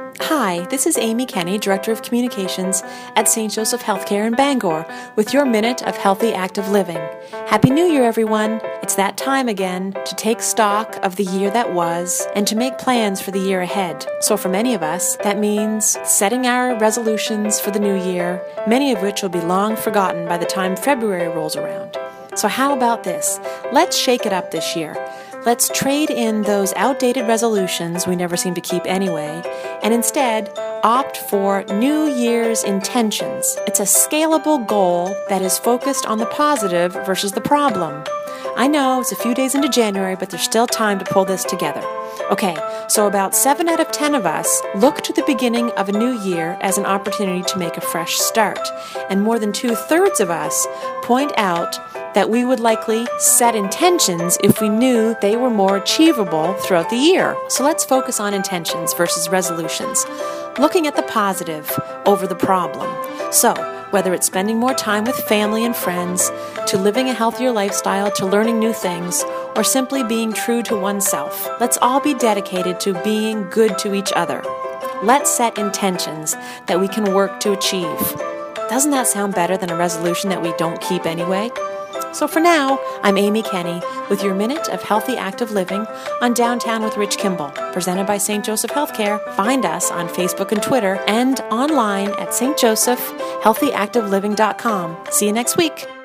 Hi, this is Amy Kenny, Director of Communications at St. Joseph Healthcare in Bangor, with your Minute of Healthy Active Living. Happy New Year, everyone! It's that time again to take stock of the year that was and to make plans for the year ahead. So for many of us, that means setting our resolutions for the new year, many of which will be long forgotten by the time February rolls around. So how about this? Let's shake it up this year. Let's trade in those outdated resolutions we never seem to keep anyway, and instead opt for New Year's intentions. It's a scalable goal that is focused on the positive versus the problem. I know it's a few days into January, but there's still time to pull this together. Okay, so about 7 out of 10 of us look to the beginning of a new year as an opportunity to make a fresh start, and more than 2/3 of us point out that we would likely set intentions if we knew they were more achievable throughout the year. So let's focus on intentions versus resolutions, looking at the positive over the problem. So, whether it's spending more time with family and friends, to living a healthier lifestyle, to learning new things, or simply being true to oneself, let's all be dedicated to being good to each other. Let's set intentions that we can work to achieve. Doesn't that sound better than a resolution that we don't keep anyway? So for now, I'm Amy Kenny with your Minute of Healthy Active Living on Downtown with Rich Kimball, presented by St. Joseph Healthcare. Find us on Facebook and Twitter and online at stjosephhealthyactiveliving.com. See you next week.